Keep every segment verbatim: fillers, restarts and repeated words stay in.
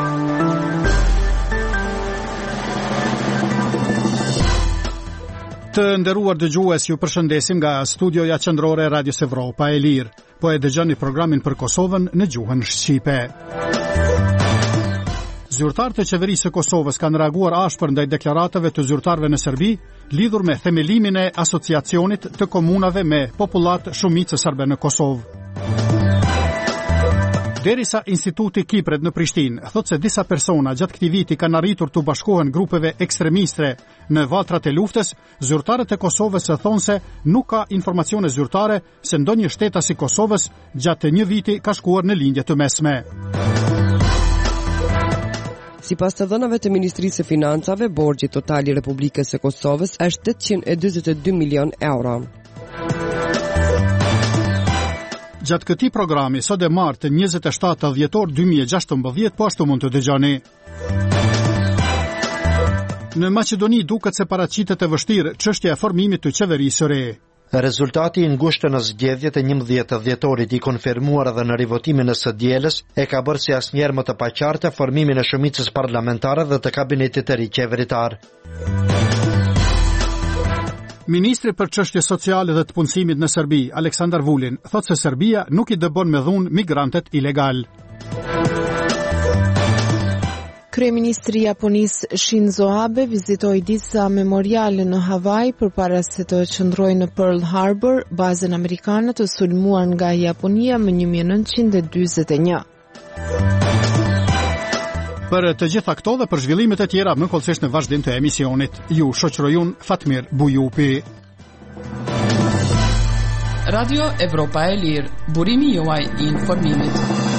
Të nderuar dëgjues, ju përshëndesim nga studioja qendrore e Radios Evropa e Lirë. Po e dëgjoni programin për Kosovën në gjuhën shqipe. Zyrtarët e qeverisë së Kosovës kanë reaguar ashpër ndaj deklaratave të zyrtarëve në Serbi lidhur me themelimin e asociacionit të komunave me popullat shumicë serbe në Kosovë. Derisa Instituti Kipret në Prishtinë thotë se disa persona gjatë këtij viti kanë arritur të bashkohen grupeve ekstremiste në valtrat e luftës, zyrtarët e Kosovës e thonë se nuk ka informacione zyrtare se ndonjë shtetas i Kosovës gjatë një viti ka shkuar në lindje të mesme. Sipas të dhënave të Ministrisë së Financave, borxhi total i Republikës së Kosovës është tetëqind e dyzet e dy milion euro. Gjatë këtij programi, sot e martë njëzet e shtatë dhjetor dy mijë e gjashtëmbëdhjetë, po ashtu mund të dëgjoni. Në Maqedoni duket se paraqitet e vështirë çështja e formimit të qeverisë së re. Rezultati i ngushtë në zgjedhjet e njëmbëdhjetë dhjetorit i konfirmuar edhe në rivotimin e së dielës e ka bërë si asnjëherë më të paqartë formimin e shumicës parlamentare dhe të kabinetit të ri qeveritar. Ministri për çështje sociale dhe të punësimit në Serbi, Aleksandar Vulin, thotë se Serbia nuk i dëbon me dhunë migrantet ilegal. Kryeministri Japonisë Shinzo Abe vizitoi disa memoriale në Havaj përpara se të qëndrojë në Pearl Harbor, bazën amerikane të sulmuar nga Japonia më një mijë e nëntëqind e dyzet e një. Për të gjitha këto dhe për zhvillimet e tjera më kollësisht në vazhdim të emisionit. Ju shoqërojun Fatmir Bujupi. Radio Evropa e Lirë, burimi juaj i informimit.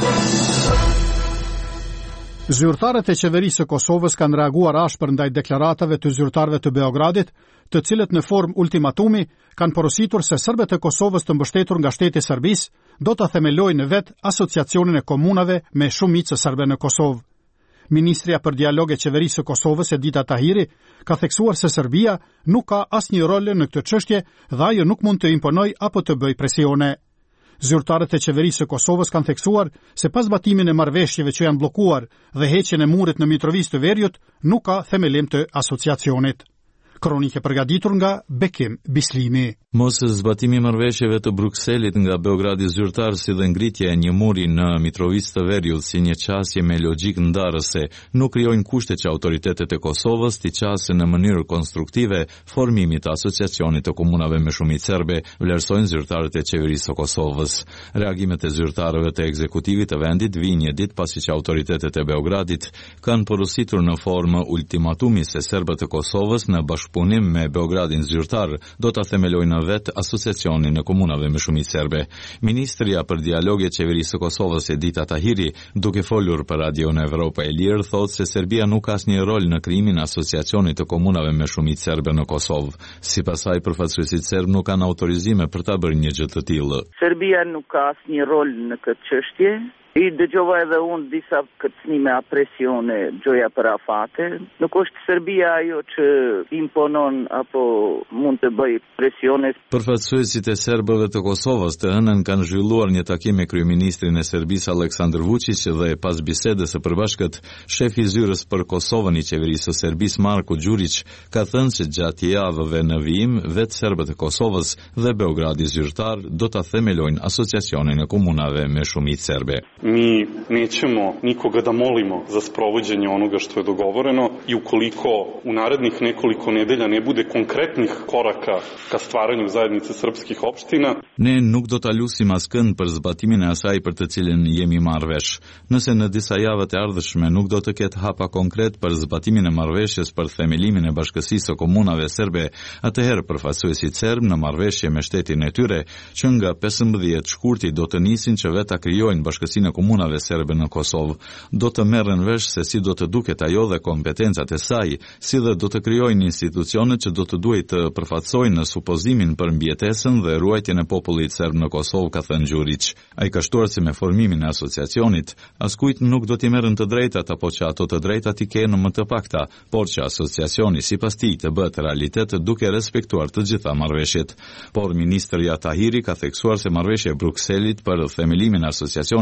Zyrtarët e qeverisë së Kosovës kanë reaguar ashpër ndaj deklaratave të zyrtarëve të Beogradit, të cilët në formë ultimatumi kanë porositur se serbët e Kosovës të mbështetur nga shteti i Serbisë do ta themelojnë vetë asociacionin e komunave me shumicë serbe në Kosovë. Ministria për dialog e qeverisë së Kosovës Edita Tahiri ka theksuar se Serbia nuk ka asnjë rol në këtë çështje dhe ajo nuk mund të imponojë apo të bëjë presione. Zyrtarët e qeverisë së Kosovës kanë theksuar se pas zbatimin e marrëveshjeve që janë bllokuar dhe heqjen e murit në Mitrovica të Veriut, nuk ka themelim të asociacionit. Kronike përgatitur nga Bekim Bislimi. Mos zbatimi marrëveshjeve të Brukselit nga Beogradi zyrtar si dhe ngritja e një muri në Mitrovica të Veriut si një qasje me logjik ndarëse nuk krijojnë kushte që autoritetet e Kosovës t'i qasin në mënyrë konstruktive formimit të asociacionit të komunave me shumicë serbe, vlerësojnë zyrtarët e qeverisë së Kosovës. Reagimet e zyrtarëve të ekzekutivit të vendit vijnë një ditë pasi që autoritetet e Beogradit kanë porositur në formë ultimatumi se serbët e Kosovës në bashkëpunim me Beogradin zyrtar do ta themelojnë vetë asociacionin e komunave me shumicë serbe. Ministria për dialog e qeverisë së Kosovës Edita Tahiri, duke folur për Radio në Evropa e Lirë, thotë se Serbia nuk ka asnjë rol në krijimin e asociacionit të komunave me shumicë serbe në Kosovë. Sipas saj, përfaqësuesit serb nuk kanë autorizime për ta bërë një gjë të tillë. Serbia nuk ka asnjë rol në këtë çështje. I dëgjova edhe unë disa kërcënime a presione gjoja për afate. Nuk është Serbia ajo që imponon apo mund të bëj presione. Përfaqësuesit e serbëve të Kosovës të hënën kanë zhvilluar një takim me kryeministrin e Serbisë Aleksandar Vučić dhe pas bisedës së përbashkët, shefi i zyrës për Kosovën i qeverisë së Serbisë Marko Đurić ka thënë se gjatë javëve në vijim vetë serbët e Kosovës dhe Beogradi zyrtar do ta themelojnë asociacionin e komunave me shumicë serbe. Mi nećemo nikoga da molimo za sprovođenje onoga što je dogovoreno i ukoliko u narednih nekoliko nedelja ne bude konkretnih koraka ka stvaranju zajednice srpskih opština. Ne nuk do ta lusim askënd për zbatimin e asaj për të cilën jemi marrë vesh. Nëse në disa javët e ardhshme nuk do të ketë hapa konkret për zbatimin e marrëveshjes për themelimin e bashkësisë së komunave serbe, atëherë përfaqësuesit serb në marrëveshje me shtetin e tyre, që nga pesëmbëdhjetë shkurti do të nisin që vetë ta krijojnë bashkësinë komunave serbe në Kosovë, do të merren vesh se si do të duket ajo dhe kompetencat e saj, si dhe do të krijojnë institucionet që do të duhet të përfaqësojnë në supozimin për mbjetesën dhe ruajtjen e popullit serb në Kosovë, ka thënë Đurić. Ai ka shtuar se me formimin e asociacionit, askujt nuk do t'i merren të drejtat apo që ato të drejtat i kenë më të pakta, por që asociacioni sipas tij të bëhet realitet duke respektuar të gjitha marrëveshjet. Por ministri Tahiri ka theksuar se marrëveshja e Brukselit për themelimin e asociacionit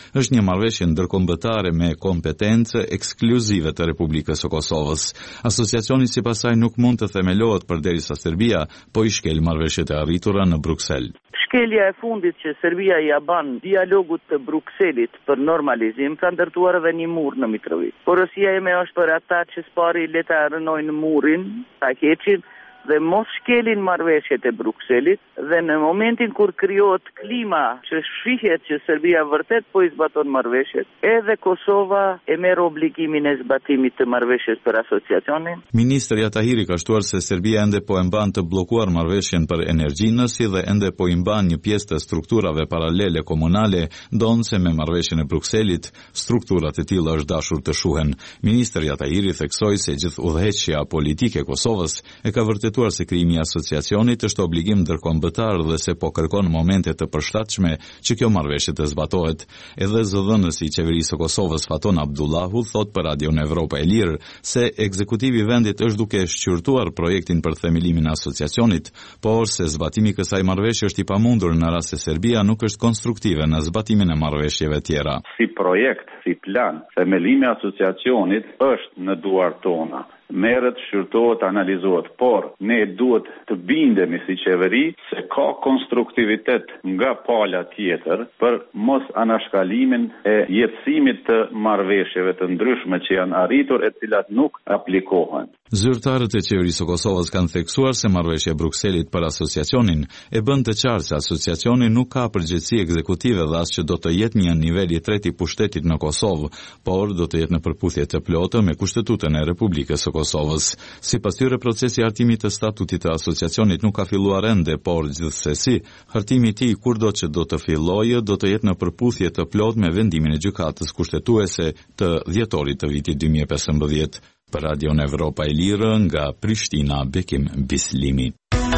është një marrëveshje ndërkombëtare me kompetencë ekskluzive të Republikës së Kosovës. Asociacioni sipas saj nuk mund të themelohet përderisa Serbia po i shkel marrëveshjet e arritura në Bruksel. Shkelja e fundit që Serbia ja ban dialogut të Brukselit për normalizim ka ndërtuar edhe një mur në Mitrovica. Porosia ime është për ata që s'pari le ta rënojnë murin, ta heqin dhe mos shkelin marrëveshjet e Brukselit, dhe në momentin kur krijohet klima që shihet që Serbia vërtet po i zbaton marrëveshjet, edhe Kosova e merr obligimin e zbatimit të marrëveshjes për asociacionin. Ministri Atahiri ka shtuar se Serbia ende po e mban të bllokuar marrëveshjen për energjinë, si dhe ende po i mban një pjesë të strukturave paralele komunale, ndonse me marrëveshjen e Brukselit strukturat e tilla është dashur të shuhen. Ministri Atahiri theksoi se gjithë udhëheqja politike e Kosovës e ka vërtet se krijimi i asociacionit është obligim ndërkombëtar dhe se po kërkon momente të përshtatshme që kjo marrëveshje të zbatohet. Edhe zëdhënësi i qeverisë së Kosovës Faton Abdullahu thot për Radion Evropa e Lirë se ekzekutivi i vendit është duke shqyrtuar projektin për themelimin e asociacionit, por se zbatimi i kësaj marrëveshje është i pamundur në rast se Serbia nuk është konstruktive në zbatimin e marrëveshjeve tjera. Si projekt, si plan, themelimi i asociacionit është në duart tona. Merret, shqyrtohet, analizohet, por ne duhet të bindemi si qeveri se ka konstruktivitet nga pala tjetër për mos anashkalimin e jetësimit të marrëveshjeve të ndryshme që janë arritur e cilat nuk aplikohen. Zyrtarët e qeverisë së Kosovës kanë theksuar se marrëveshja e Brukselit për asociacionin e bën të qartë se asociacioni nuk ka përgjegjësi ekzekutive dhe as që do të jetë një nivel i tretë i pushtetit në Kosovë, por do të jetë në përputhje të plotë me Kushtetutën e Republikës së Kosovës. Sipas tyre, procesi i hartimit të statutit të asociacionit nuk ka filluar ende, por gjithsesi, hartimi i tij kurdo që do të fillojë do të jetë në përputhje të plotë me vendimin e gjykatës kushtetuese të dhjetorit të vitit dy mijë e pesëmbëdhjetë. Për Radion Evropa e Lirë nga Prishtina, Bekim Bislimi.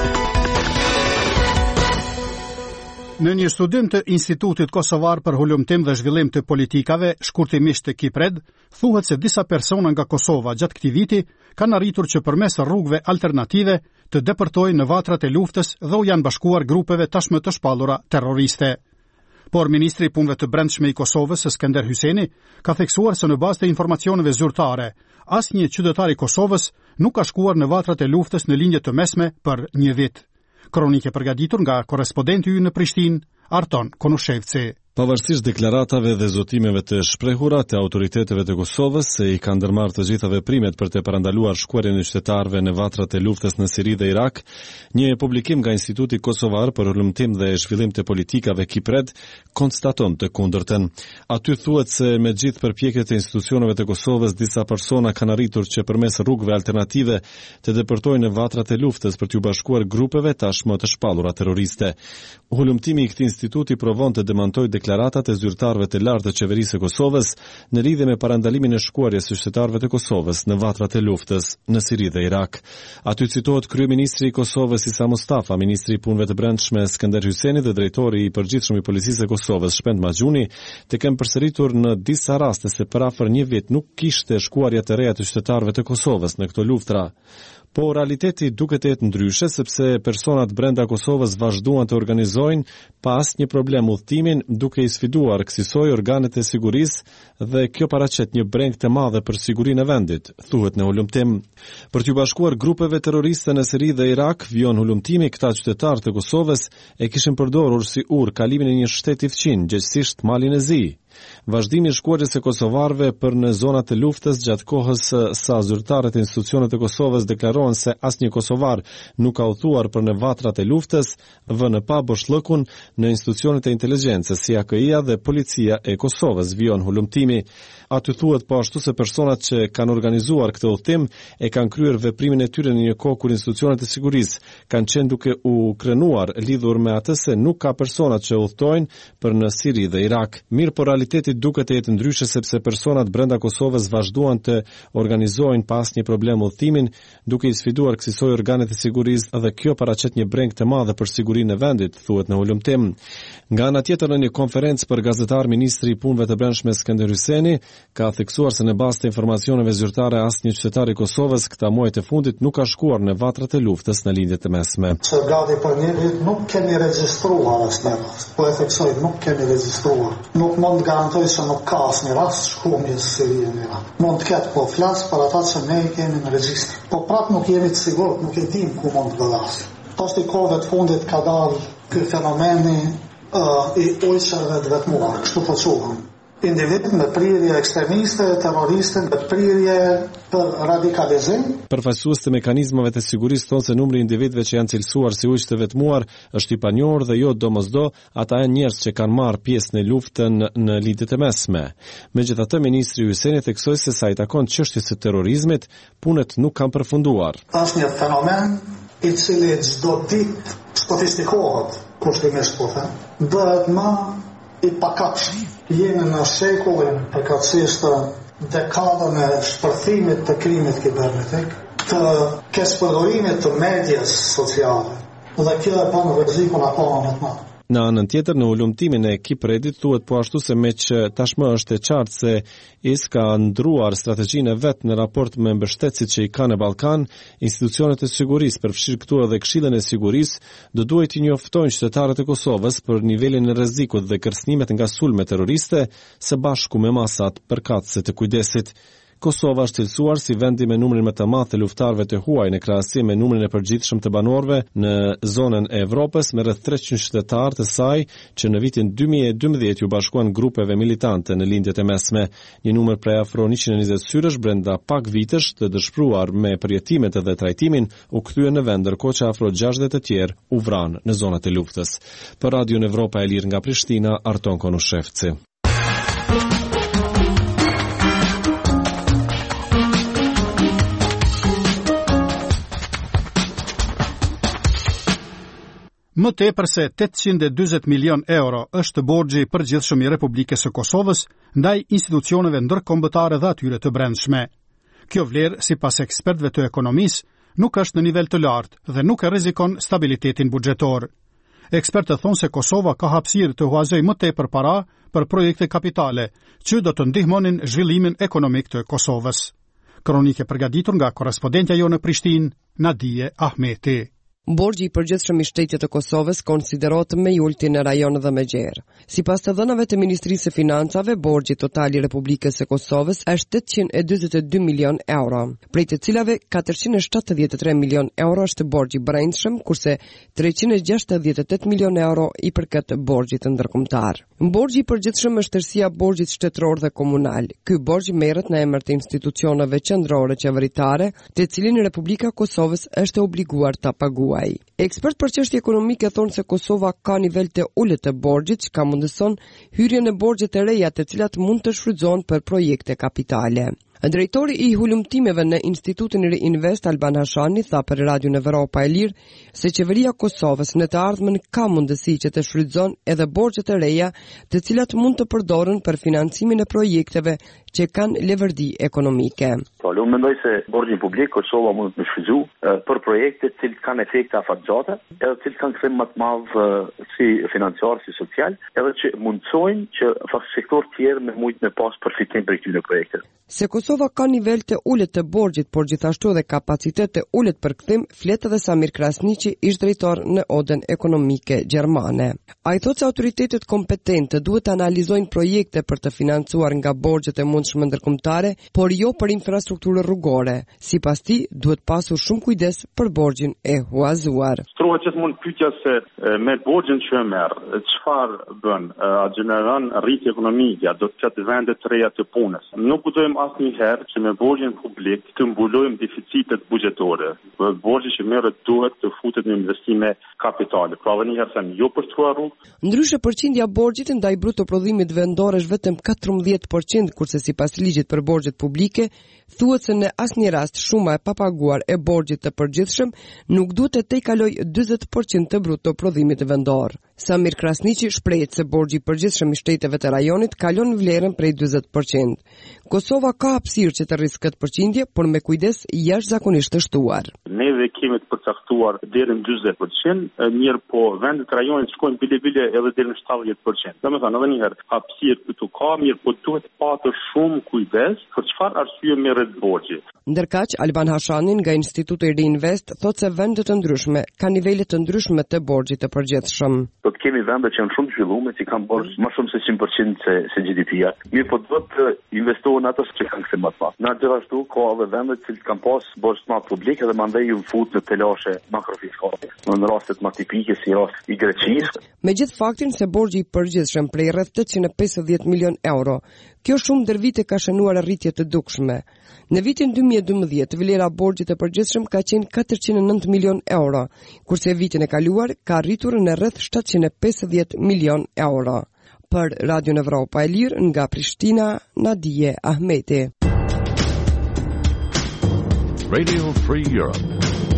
Në një studim të Institutit Kosovar për Hulumtim dhe Zhvillim të Politikave, shkurtimisht të Kipred, thuhet se disa persona nga Kosova gjatë këtij viti kanë arritur që përmes rrugëve alternative të depërtojnë në vatrat e luftës dhe u janë bashkuar grupeve tashmë të shpallura terroriste. Por ministri i punëve të brendshme i Kosovës, Skënder Hyseni, ka theksuar se në bazë të informacioneve zyrtare, asnjë qytetar i Kosovës nuk ka shkuar në vatrat e luftës në linjë të mesme për një vit. Kronike përgatitur nga korrespondenti ynë në Prishtinë, Arton Konushevci. Pavarësisht deklaratave dhe zotimeve të shprehura të autoriteteve të Kosovës se i kanë ndërmarrë të gjitha veprimet për të parandaluar shkuarjen e qytetarëve në vatrat e luftës në Siri dhe Irak, një publikim nga Instituti Kosovar për Hulumtim dhe Zhvillim të Politikave Kipred konstaton të kundërtën. Aty thuhet se me gjithë përpjekjet e institucioneve të Kosovës, disa persona kanë arritur që përmes rrugëve alternative të depërtojnë në vatrat e luftës për t'u bashkuar grupeve tashmë të shpallura terroriste. Hulumtimi i këtij instituti provon të demantojë deklaratat e zyrtarëve të lartë të qeverisë së Kosovës në lidhje me parandalimin e shkuarjes së qytetarëve të Kosovës në vatrat e luftës në Siri dhe Irak. Aty citohet kryeministri i Kosovës Isa Mustafa, ministri i punëve të brendshme Skënder Hyseni dhe drejtori i përgjithshëm i policisë së Kosovës Shpend Maxhuni të kenë përsëritur në disa raste se për afër një vit nuk kishte shkuarje të reja të qytetarëve të Kosovës në këto luftra. Po realiteti duket të jetë ndryshe sepse personat brenda Kosovës vazhduan të organizojnë pa asnjë problem udhëtimin, duke i sfiduar kësaj organet e sigurisë dhe kjo paraqet një breng të madhe për sigurinë e vendit, thuhet në hulumtim. Për t'u bashkuar grupeve terroriste në Siri dhe Irak, vijon hulumtimi, këta qytetarë të Kosovës e kishin përdorur si urë kalimin e një shteti fqin, gjithsesi Malin e Zi. Vazhdimi i shkuarjes së kosovarëve për në zonat e luftës gjatë kohës sa zyrtarët e institucioneve të Kosovës deklarohen se asnjë kosovar nuk ka udhëtuar për në vatrat e luftës, V N P boshllëkun në institucionet e inteligjencës si A K I-a dhe policia e Kosovës, vijon hulumtimi. Aty thuhet po ashtu se personat që kanë organizuar këtë udhëtim e kanë kryer veprimin e tyre në një kohë kur institucionet e sigurisë kanë qenë duke u krenuar lidhur me atë se nuk ka persona që udhtojnë për në Siri dhe Irak. Mirë, por realiteti duket të jetë ndryshe sepse personat brenda Kosovës vazhduan të organizojnë pas një problem udhëtimin, duke i sfiduar kësaj organet e sigurisë dhe kjo paraqet një breng të madh për sigurinë e vendit, thuhet në hulumtim. Nga ana tjetër, në një konferencë për gazetar, ministri i punëve të brendshme Skënder Hyseni ka theksuar se në bazë të informacioneve zyrtare asnjë qytetar i Kosovës këta muaj të fundit nuk ka shkuar në vatrat e luftës në lindjet të mesme. Se gati për një vit nuk kemi regjistruar asnjë rast. Po e theksoj, nuk kemi regjistruar. Nuk mund nga garantoj se nuk ka asnjë rast shkëmbjes së Sirinë. Mund të ketë, po flas për ata që ne i kemi në regjistër. Po prapë nuk jemi të sigurt, nuk e dim ku mund të godasin. Pas të kohëve të fundit ka dalë ky fenomeni uh, i ujqërve të vetmuar, kështu po quhen. Individ me prirje ekstremiste, terroriste, me prirje për radikalizim. Përfaqësues të mekanizmave të sigurisë thonë se numri i individëve që janë cilësuar si ujq të vetmuar është i panjohur dhe jo domosdo ata janë njerëz që kanë marrë pjesë në luftën në lidhjet e mesme. Megjithatë, ministri Hyseni theksoi se sa i takon çështjes së terrorizmit, punët nuk kanë përfunduar. Është një fenomen i cili çdo ditë sofistikohet, kushtimisht po them, bëhet më i pakatshëm. Jemi në shekullin përkatësisht të dekadën e shpërthimit të krimit kibernetik, të kespërdorimit të medjes sociale, dhe kjo e bën rrezikun akoma më të madh. Në anën tjetër, në ulëmtimin e Kipredit thuhet po ashtu se me që tashmë është e qartë se I S ka ndruar strategjinë e vet në raport me mbështetësit që I ka në Ballkan, institucionet e sigurisë, përfshirë këtu edhe Këshillin e Sigurisë, do duhet I njoftojnë qytetarët e Kosovës për nivelin e rrezikut dhe kërcënimet nga sulme terroriste së bashku me masat përkatëse të kujdesit. Kosova është cilësuar si vendi me numrin më të madh të luftarëve të huaj në krahasim me numrin e përgjithshëm të banorëve në zonën e Evropës, me rreth treqind qytetarë të saj që në vitin dy mijë e dymbëdhjetë u bashkuan grupeve militante në lindjet e mesme. Një numër prej afro njëqind e njëzet syresh brenda pak vitesh të dëshpëruar me përjetimet dhe trajtimin u kthye në vend, ndërkohë që afro gjashtëdhjetë të tjerë u vranë në zonat e luftës. Për Radion Evropa e Lirë nga Prishtina, Arton Konushevci. Më tepër se tetëqind e dyzet milion euro është borxhi i përgjithshëm I Republikës së Kosovës ndaj institucioneve ndërkombëtare dhe atyre të brendshme. Kjo vlerë, sipas ekspertëve të ekonomisë, nuk është në nivel të lartë dhe nuk e rrezikon stabilitetin buxhetor. Ekspertët thonë se Kosova ka hapësirë të huazojë më tepër para për projekte kapitale, që do të ndihmonin zhvillimin ekonomik të Kosovës. Kronike përgatitur nga korrespondentja jonë në Prishtinë, Nadije Ahmeti. Borxhi I përgjithshëm I shtetit të Kosovës konsiderohet më I ulti në rajon dhe më gjerë. Sipas të dhënave të Ministrisë së Financave, borxhi total I Republikës së Kosovës është tetëqind e dyzet e dy milion euro, prej të cilave katërqind e shtatëdhjetë e tre milion euro është borxhi brendshëm, kurse treqind e gjashtëdhjetë e tetë milion euro I përket borxhit ndërkombëtar. Borxhi I përgjithshëm është tërësia e borxhit shtetëror dhe komunal. Ky borxh merret në emër të institucioneve qendrore qeveritare, të cilin Republika e Kosovës është e obliguar ta paguajë. Ekspert për çështje ekonomike thonë se Kosova ka nivel të ulët të borxhit, që ka mundëson hyrjen e borxhe të reja të cilat mund të shfrytëzohen për projekte kapitale. Drejtori I hulumtimeve në Institutin Reinvest Alban Hashani tha për Radion Evropa e Lirë se qeveria e Kosovës në të ardhmen ka mundësi që të shfrytëzon edhe borxhe të reja, të cilat mund të përdoren për financimin e projekteve që kanë leverdi ekonomike. Po, unë mendoj se borxhi publik Kosova mund të shfrytëzojë për projekte të cilat kanë efekte afatgjate, edhe të cilat kanë kthim më të madh si financiar, si social, edhe që mundsojnë që sektor tjerë me mujt me pas përfitim për këtyre projekteve. Se Kosova ka nivel të ulët të borxhit, por gjithashtu edhe kapacitet të ulët për kthim, flet edhe Samir Krasniqi, ish drejtor në Odën Ekonomike Gjermane. Ai thotë se autoritetet kompetente duhet të analizojnë projekte për të financuar nga borxhet e mundshme ndërkombëtare, por jo për infrastrukturë rrugore. Sipas tij, duhet pasur shumë kujdes për borxhin e huazuar. Strohet gjithmonë pyetja se me borxhin që e merr, çfarë bën? A gjeneron rritje ekonomike, do të ketë vende të reja të punës. Nuk guxojmë asnjëherë që me borxhin publik të mbulojmë deficitet buxhetore. Borxhi që merret duhet të futet në investime kapitale. Pra një herë them, jo për të rrugë. Ndryshe përqindja e borxhit ndaj bruto prodhimit vendor është vetëm katërmbëdhjetë përqind, kurse sipas ligjit për borxhet publike, thuhet se në asnjë rast shuma e papaguar e borxhit të përgjithshëm nuk duhet të tejkalojë dyzet përqind të bruto prodhimit vendor. Samir Krasniqi shprehet se borxhi I përgjithshëm I shteteve të rajonit kalon vlerën prej dyzet përqind. Kosova ka hapësirë që të rrisë këtë përqindje, por me kujdes jashtëzakonisht të shtuar. Neve kemi të përcaktuar deri në dyzet përqind, mirë po vendet e rajonit shkojnë bile-bile edhe deri në shtatëdhjetë përqind. Domethënë edhe një herë hapësirë këtu ka, mirë po duhet patë shumë kujdes për çfarë arsye merret borxhi. Ndërkaq Alban Hashani nga Instituti Reinvest thotë se vendet të ndryshme kanë nivele të ndryshme të borxhit të përgjithshëm. do të kemi vende që janë shumë të zhvilluara, që kanë borxh më shumë se njëqind përqind se, se G D P-ja. Mirë, po do të investohen ato që kanë kthyer më të madh. Na gjithashtu ka edhe vende që kanë pas borxh më publik dhe mandej ju fut në telashe makrofiskale. Në raste më tipike si rasti i Greqisë. Megjith faktin se borxhi i përgjithshëm prej rreth tetëqind e pesëdhjetë milion euro, kjo shumë ndër vite ka shënuar rritje të dukshme. Në vitin dy mijë e dymbëdhjetë, vlera e borxhit të përgjithshëm ka qenë katërqind e nëntë milion euro, kurse vitin e kaluar ka arritur në rreth shtatëqind e pesëdhjetë milion euro. Për Radio Evropa e Lirë nga Prishtina, Nadije Ahmeti. Radio Free Europe.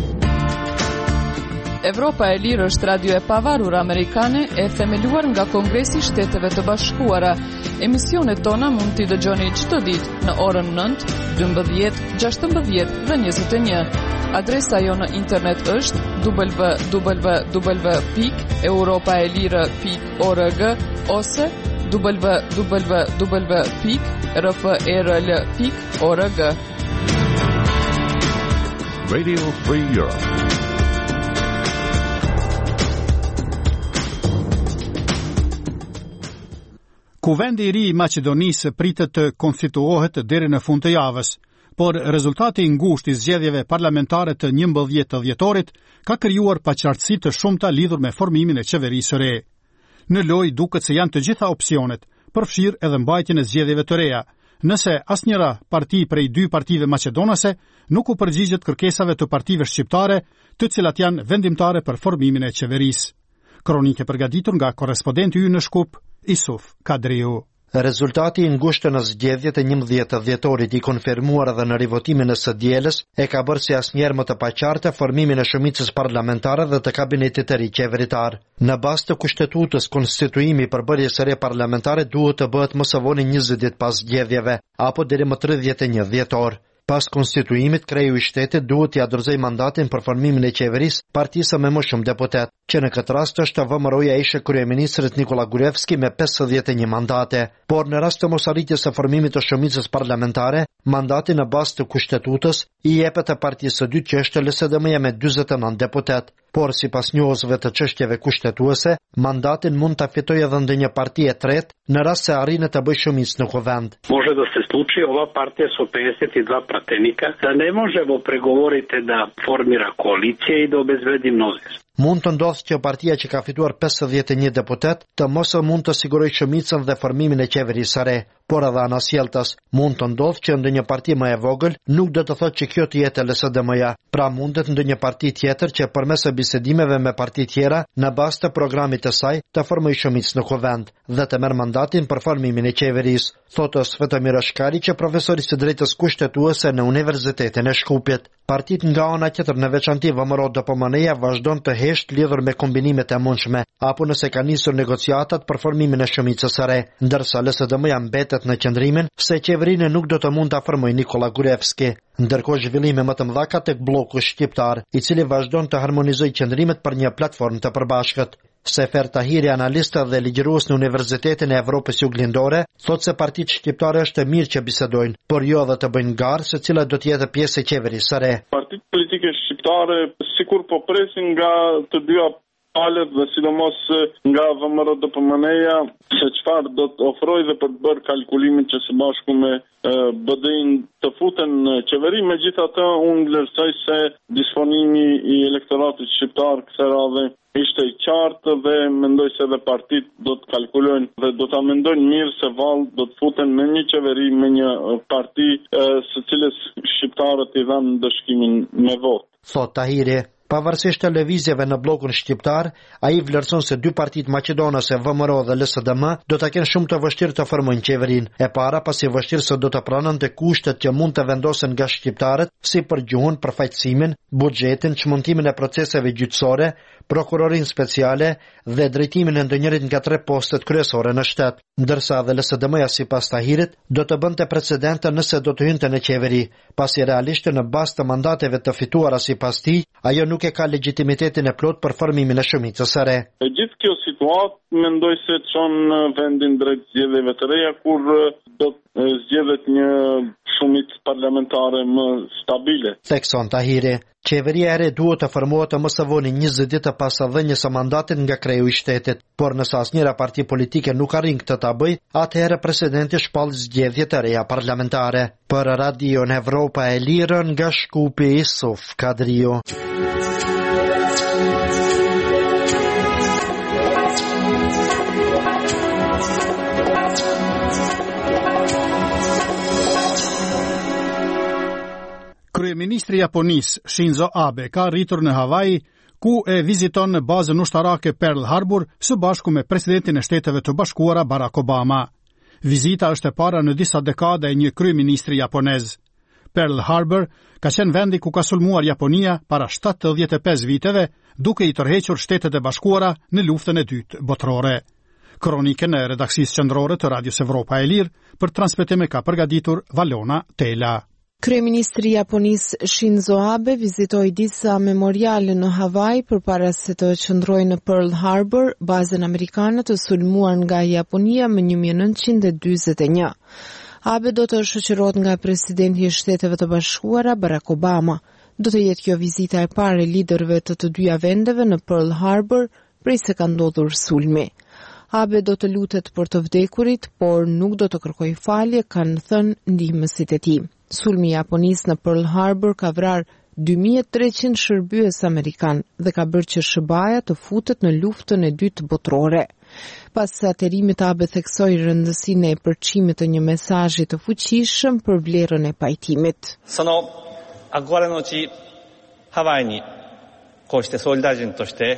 Evropa e Lirë është radio e pavarur amerikane e themeluar nga Kongresi i Shteteve të Bashkuara. Emisionet tona mund t'i dëgjoni çdo ditë në orën nëntë, dymbëdhjetë, gjashtëmbëdhjetë dhe njëzet e një. Adresa jo në internet është w w w pikë europaelire pikë org ose w w w pikë r f e r l pikë org. Radio Free Europe. Kuvendi i ri i Maqedonisë pritet të konstituohet deri në fund të javës, por rezultati i ngushtë i zgjedhjeve parlamentare të njëmbëdhjetë të dhjetorit ka krijuar paqartësi të shumta lidhur me formimin e qeverisë së re. Në lojë duket se janë të gjitha opsionet, përfshirë edhe mbajtjen e zgjedhjeve të reja, nëse asnjëra parti prej dy partive maqedonase nuk u përgjigjet kërkesave të partive shqiptare, të cilat janë vendimtare për formimin e qeverisë. Kronike përgatitur nga korrespondenti ynë në Shkup, Isuf Kadriu. Rezultati i ngushtë në zgjedhjet e njëmbëdhjetë të dhjetorit i konfirmuar edhe në rivotimin e së dielës e ka bërë si asnjëherë më të paqartë formimin e shumicës parlamentare dhe të kabinetit të ri qeveritar. Në bazë të kushtetutës, konstituimi i përbërjes së re parlamentare duhet të bëhet më së voni njëzet ditë pas zgjedhjeve apo deri më tridhjetë e një dhjetor. Pas konstituimit, kreu i shtetit duhet t'i dorëzoj mandatin për formimin e qeverisë partisë me më shumë deputet, që në këtë rast është V M R-ja ishe kryeministrit Nikola Gruevski me pesëdhjetë e një mandate, por në rast të mosarritjes së formimit të shumicës parlamentare, mandati në bazë të kushtetutës i jepet e partisë së dytë që është L S D M-ja me dyzet e nëntë deputet, por sipas njohësve të çështjeve kushtetuese, mandatin mund ta fitojë edhe ndonjë parti e tretë në rast se arrin të bëjë shumicë në kuvend. Može da se sluči ova partija sa pedeset i dva pratenika da ne možemo pregovoriti da formira koalicije i da obezbedi množinstvo. Mund të ndodhë që partia që ka fituar pesëdhjetë e një deputet të mos mund të sigurojë shumicën dhe formimin e qeverisë së re, por edhe anasjelltas mund të ndodhë që ndonjë parti më e vogël nuk do të thotë që kjo të jetë L S D M-ja. Pra mundet ndonjë parti tjetër që përmes bisedimeve me parti tjera në bazë të programit të saj të formojë shumicë në kuvend dhe të merr mandatin për formimin e qeverisë, thotë Svetomir Ashkari, që profesor i drejtës kushtetuese në Universitetin e Shkupit. Partit nga ana tjetër, në veçanti V M R D P M N-ja vazhdon të hesht lidhur me kombinimet e mundshme, apo nëse ka nisur negociatat për formimin e shumicës së re, ndërsa L S D M-ja mbetet në qëndrimin se qeverinë nuk do të mund ta formojë Nikola Gruevski. Ndërkohë zhvillime më të mëdha ka tek bloku shqiptar, i cili vazhdon të harmonizojë qëndrimet për një platformë të përbashkët. Sefer Tahiri, analist dhe ligjërues në Universitetin e Evropës Juglindore, thotë se partitë shqiptare është mirë që bisedojnë, por jo edhe të bëjnë garë se cila do të jetë pjesë e qeverisë së re. Partitë politike shqiptare sikur po presin nga të dyja palët dhe sidomos nga V M R D P M N-ja se çfarë do të ofrojë dhe për të bërë kalkulimin që së bashku me B D-in të futen në qeveri. Megjithatë, unë vlerësoj se disponimi i elektoratit shqiptar kësaj radhe ishte i qartë dhe mendoj se edhe partitë do të kalkulojnë dhe do ta mendojnë mirë se vallë do të futen në një qeveri me një parti së cilës shqiptarët i dhanë dëshkimin me votë. Thot Tahiri. Pavarësisht të lëvizjeve në bllokun shqiptar, ai vlerëson se dy partitë maqedonase, V M R dhe L S D M, do ta kenë shumë të vështirë të formojnë qeverinë. E para pasi vështirë se do të pranonte kushtet që mund të vendosen nga shqiptarët, si për gjuhën, përfaqësimin, buxhetin, çmontimin e proceseve gjyqësore, prokurorin speciale dhe drejtimin e ndonjërit nga tre postet kryesore në shtet, ndërsa dhe L S D M-ja sipas Tahirit do të bënte precedente nëse do të hynte në qeveri, pasi realisht në bazë të mandateve të fituara sipas tij, ajo nuk nuk e ka legitimitetin e plot për formimin e shumicës së re. E gjithë kjo situatë mendoj se çon vendin drejt zgjedhjeve të reja kur do të zgjedhet një shumicë parlamentare më stabile. Thekson Tahiri, qeveria e re duhet të formohet më së voni njëzet ditë pas dhënies së mandatit nga kreu i shtetit, por nëse asnjëra parti politike nuk arrin këtë ta bëjë, atëherë presidenti shpall zgjedhje të reja parlamentare. Për Radion Evropa e Lirë nga Shkupi, Isuf Kadriu. Kryeministri i Japonisë Shinzo Abe ka arritur në Hawaii, ku e viziton në bazën ushtarake Pearl Harbor së bashku me presidentin e Shteteve të Bashkuara Barack Obama. Vizita është e para në disa dekada e një kryeministri japonez. Pearl Harbor ka qenë vendi ku ka sulmuar Japonia para shtatëdhjetë e pesë viteve, duke i tërhequr Shtetet e Bashkuara në luftën e dytë botërore. Kronikën e redaksisë qendrore të Radios Evropa e Lirë për transmetim e ka përgatitur Valona Tela. Kryeministri i Japonisë Shinzo Abe vizitoi disa memoriale në Hawaii përpara se të qëndrojë në Pearl Harbor, bazën amerikane të sulmuar nga Japonia më një mijë e nëntëqind e dyzet e një. Abe do të shoqërohet nga presidenti i Shteteve të Bashkuara Barack Obama. Do të jetë kjo vizita e parë e liderëve të të dyja vendeve në Pearl Harbor prej se ka ndodhur sulmi. Abe do të lutet për të vdekurit, por nuk do të kërkojë falje, kanë thënë ndihmësit e tij. Sulmi i Japonisë në Pearl Harbor ka vrarë dy mijë e treqind shërbyes amerikan dhe ka bërë që S B A-ja të futet në luftën e dytë botërore. Pas aterimit, Abe theksoi rëndësinë e përçimit të një mesazhi të fuqishëm për vlerën e pajtimit. Sono agora no chi Hawaii ni koshte soldajin to shite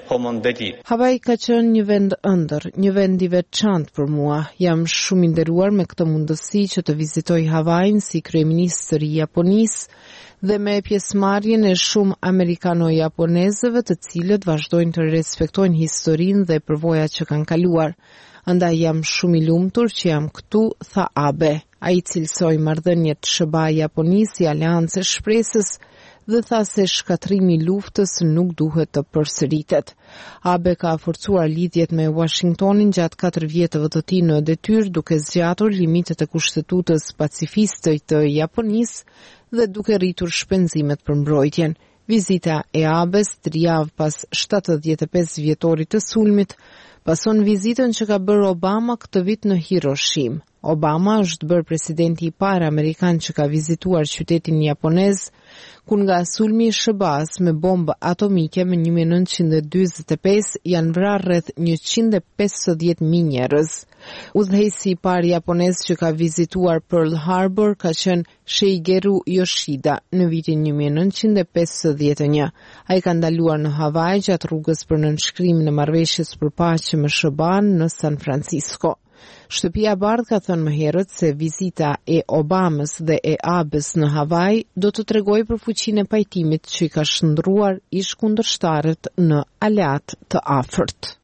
Hawaii ka qenë një vend ëndër, një vend i veçantë për mua. Jam shumë i nderuar me këtë mundësi që të vizitoj Hawaiin si kryeministër i Japonisë dhe me pjesëmarrjen e shumë amerikano-japonezëve të cilët vazhdojnë të respektojnë historinë dhe përvojat që kanë kaluar. Andaj jam shumë i lumtur që jam këtu, tha Abe. Ai cilësoi marrëdhëniet S B A-Japonisë si aleancë e shpresës dhe tha se shkatrimi i luftës nuk duhet të përsëritet. Abe ka forcuar lidhjet me Washingtonin gjatë katër vjetëve të tij në detyrë, duke zgjatur limitet e kushtetutës pacifiste të Japonisë dhe duke rritur shpenzimet për mbrojtjen. Vizita e Abes tri javë pas shtatëdhjetë e pesë vjetorit të sulmit pason vizitën që ka bërë Obama këtë vit në Hiroshima. Obama është bërë presidenti i parë amerikan që ka vizituar qytetin japonez, ku nga sulmi i S B A-s me bombë atomike më një mijë e nëntëqind e dyzet e pesë janë vrarë rreth njëqind e pesëdhjetë mijë njerëz. Udhëheqësi i parë japonez që ka vizituar Pearl Harbor ka qenë Shigeru Yoshida në vitin një mijë e nëntëqind e pesëdhjetë e një. Ai ka ndaluar në Hawaii gjatë rrugës për nënshkrimin e marrëveshjes për paqe me S B A-n në San Francisco. Shtëpia e Bardhë ka thënë më herët se vizita e Obamës dhe e Abes në Hawaii do të tregojë për fuqinë e pajtimit që i ka shndruar ish kundërshtarët në aleat të afërt.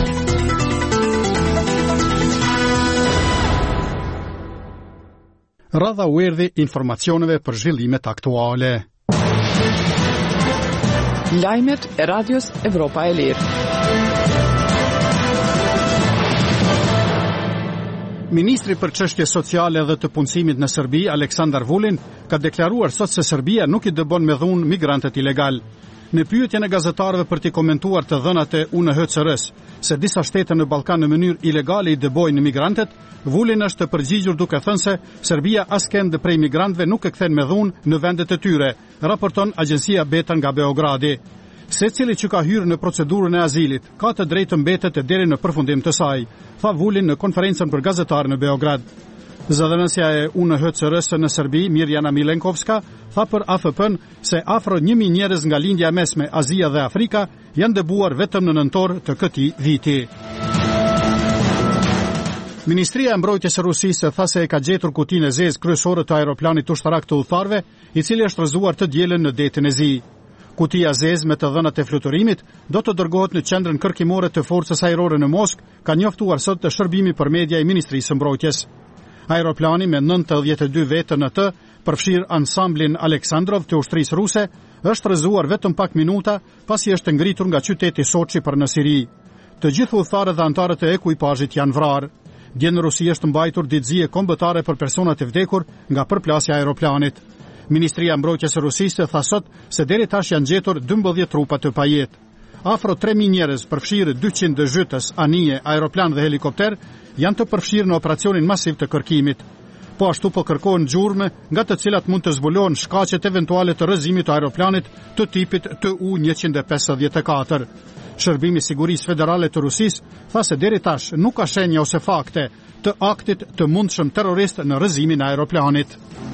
Radha u erdhi informacioneve për zhvillimet aktuale. Lajmet e Radios Evropa e Lirë. Ministri për çështje sociale dhe të punësimit në Serbi, Aleksandar Vulin, ka deklaruar sot se Serbia nuk i dëbon me dhunë migrantët ilegal. Në pyetjen e gazetarëve për t'i komentuar të dhënat e U N H C R-s se disa shtete në Ballkan në mënyrë ilegale i dëbojnë migrantët, Vulin është të përgjigjur duke thënë se Serbia askënd prej migrantëve nuk e kthen me dhunë në vendet e tyre, raporton agjencia Beta nga Beogradi. Secili që ka hyrë në procedurën e azilit ka të drejtë mbetet e deri në përfundim të saj, tha Vulin në konferencën për gazetarë në Beograd. Zëdhënësja e U N H C R-s në Serbi, Mirjana Milenkovska, tha për A F P-n se afro një mijë njerëz nga lindja mesme, Azia dhe Afrika janë dëbuar vetëm në nëntor të këtij viti. Ministria e Mbrojtjes së Rusisë tha se e ka gjetur kutinë e zezë kryesore të aeroplanit ushtarak të udhëtarëve, i cili është rrëzuar të dielën në detin e Zi. Kutia zezë me të dhënat e fluturimit do të dërgohet në qendrën kërkimore të forcës ajrore në Moskë, ka njoftuar sot të shërbimi për media i Ministrisë së Mbrojtjes. Aeroplani me nëntëdhjetë e dy vete në të, përfshir ansamblin Aleksandrov të ushtrisë ruse, është rrëzuar vetëm pak minuta pasi është ngritur nga qyteti Sochi për në Siri. Të gjithë udhëtarët dhe anëtarët e ekuipazhit janë vrarë. Dje në Rusi është mbajtur ditëzie kombëtare për personat e vdekur nga përplasja e aeroplanit. Ministria e Mbrojtjes së Rusisë tha sot se deri tash janë gjetur dymbëdhjetë trupa të pajet. Afro tre mijë njerëz, përfshirë dyqind dëzhytës, anije, aeroplan dhe helikopter, janë të përfshirë në operacionin masiv të kërkimit. Po ashtu po kërkohen gjurmë nga të cilat mund të zbulohen shkaqet eventuale të rrëzimit të aeroplanit të tipit T U njëqind e pesëdhjetë e katër. Shërbimi i Sigurisë Federale të Rusisë tha se deri tash nuk ka shenja ose fakte të aktit të mundshëm terrorist në rrëzimin e aeroplanit.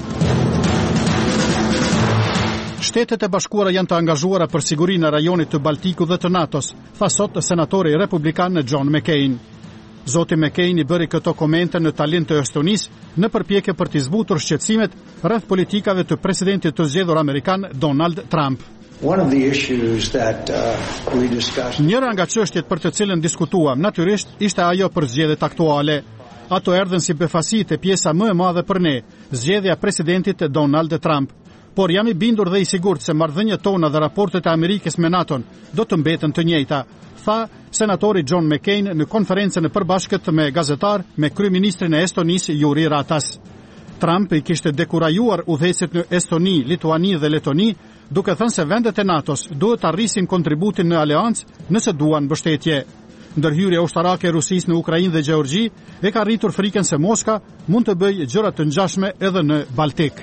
Shtetet e Bashkuara janë të angazhuara për sigurinë e rajonit të Baltikut dhe të NATO-s, tha sot senatori republikan John McCain. Zoti McCain i bëri këto komente në Tallinn të Estonisë në përpjekje për të zbutur shqetësimet rreth politikave të presidentit të zgjedhur amerikan Donald Trump. One of the issues that uh, we discussed... Njëra nga çështjet për të cilën diskutuam natyrisht ishte ajo për zgjedhjet aktuale. Ato erdhën si befasi te pjesa më e madhe për ne, zgjedhja e presidentit Donald Trump. Por jam i bindur dhe i sigurt se marrëdhëniet tona dhe raportet e Amerikës me NATO do të mbeten të njëjta, tha senatori John McCain në konferencën e përbashkët me gazetar me kryeministrin e Estonisë Juri Ratas. Trump i kishte dekurajuar udhëheqësit në Estoni, Lituani dhe Letoni, duke thënë se vendet e NATO-s duhet të arrisin kontributin në aleancë nëse duan mbështetje. Ndërhyrja ushtarake e Rusisë në Ukrainë dhe Gjeorgji e ka rritur frikën se Moska mund të bëjë gjëra të ngjashme edhe në Baltik.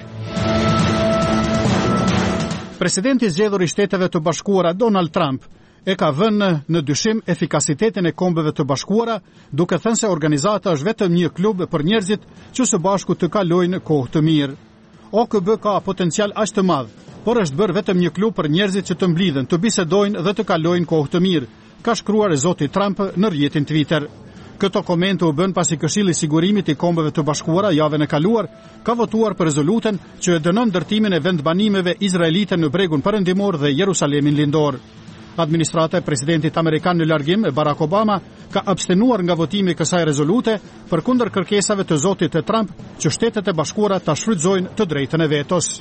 Presidenti i zgjedhur i Shteteve të Bashkuara Donald Trump e ka vënë në dyshim efikasitetin e Kombeve të Bashkuara, duke thënë se organizata është vetëm një klub për njerëzit që së bashku të kalojnë kohë të mirë. O K B ka potencial aq të madh, por është bërë vetëm një klub për njerëzit që të mblidhen, të bisedojnë dhe të kalojnë kohë të mirë, ka shkruar zoti Trump në rrjetin Twitter. Këto komente u bën pasi Këshilli i Sigurimit i Kombeve të Bashkuara javën e kaluar ka votuar për rezolutën që e dënon ndërtimin e vendbanimeve izraelite në bregun perëndimor dhe Jerusalemin lindor. Administrata e presidentit amerikan në largim, Barack Obama, ka abstenuar nga votimi i kësaj rezolute përkundër kërkesave të zotit Trump që Shtetet e Bashkuara ta shfrytëzojnë të drejtën e vetos.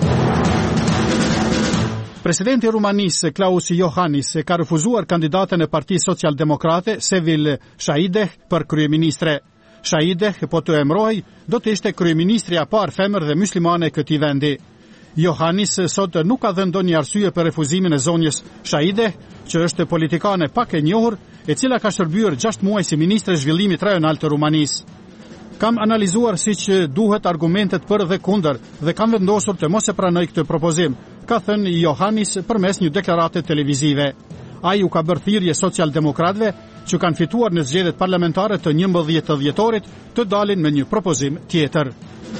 Presidenti i Rumanisë Klaus Iohannis ka refuzuar kandidatën e Partisë Socialdemokrate Sevil Shaideh për kryeministre. Shaideh, po të emrohej, do të ishte kryeministrja e parë femër dhe muslimane e këtij vendi. Iohannis sot nuk ka dhënë ndonjë arsye për refuzimin e zonjës Shaideh, që është politikane pak e njohur, e cila ka shërbyer gjashtë muaj si ministre zhvillimit rajonal të Rumanisë. Kam analizuar siç duhet argumentet për dhe kundër dhe kam vendosur të mos e pranoj këtë propozim, ka thënë Iohannis përmes një deklarate televizive. Ai u ka bërë thirrje socialdemokratëve që kanë fituar në zgjedhjet parlamentare të njëmbëdhjetë të dhjetorit të dalin me një propozim tjetër.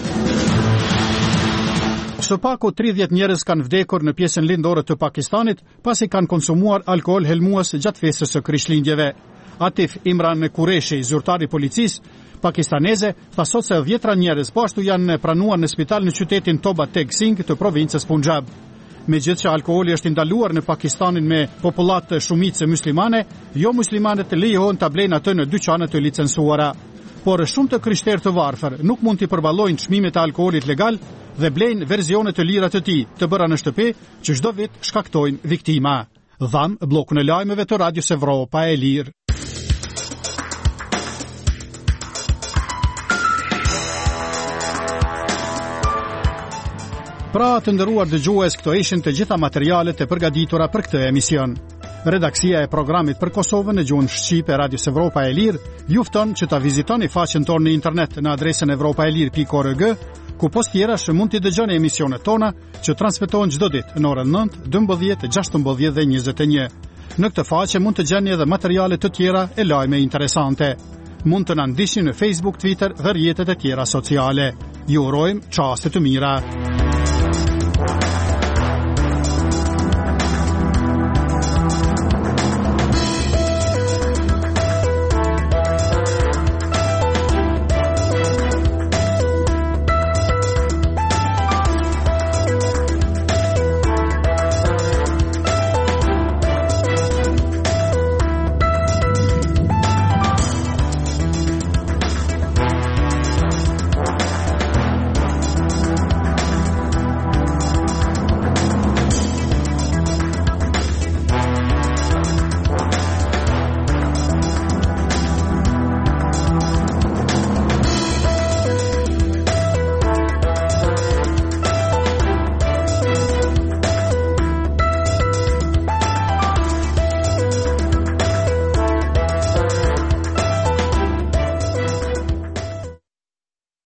Së paku tridhjetë njerëz kanë vdekur në pjesën lindore të Pakistanit pasi kanë konsumuar alkool helmues gjatë festës së Krishtlindjeve. Atif Imran Qureshi, zyrtar i policisë pakistaneze, tha sot se dhjetra njerëz po ashtu janë pranuar në spital në qytetin Toba Tek Singh të provincës Punjab. Megjithëse alkooli është ndaluar në Pakistanin me popullat shumicë muslimane, jo muslimanët lejohen ta blejnë atë në dyqane të licencuara. Por shumë të krishterë të varfër nuk mund t'i përballojnë çmimet e alkoolit legal dhe blejnë versione të lira të tij, të bëra në shtëpi, që çdo vit shkaktojnë viktima. Dham bllokun e lajmeve të Radios Evropa e Lirë. Pra të ndëruar dëgjues, këto ishin të gjitha materialet e përgatitura për këtë emision. Redaksia e programit për Kosovën në gjuhën shqipe Radios Evropa e Lirë ju fton që ta vizitoni faqen tonë në internet në adresën evropaelir pikë org, ku post tjerash mund t'i dëgjoni emisionet tona që transmetohen çdo ditë në orën nëntë, dymbëdhjetë, gjashtëmbëdhjetë dhe njëzet e një. Në këtë faqe mund të gjeni edhe materiale të tjera e lajme interesante. Mund të na ndiqni në Facebook, Twitter dhe rrjetet e tjera sociale. Ju urojmë çaste të mira.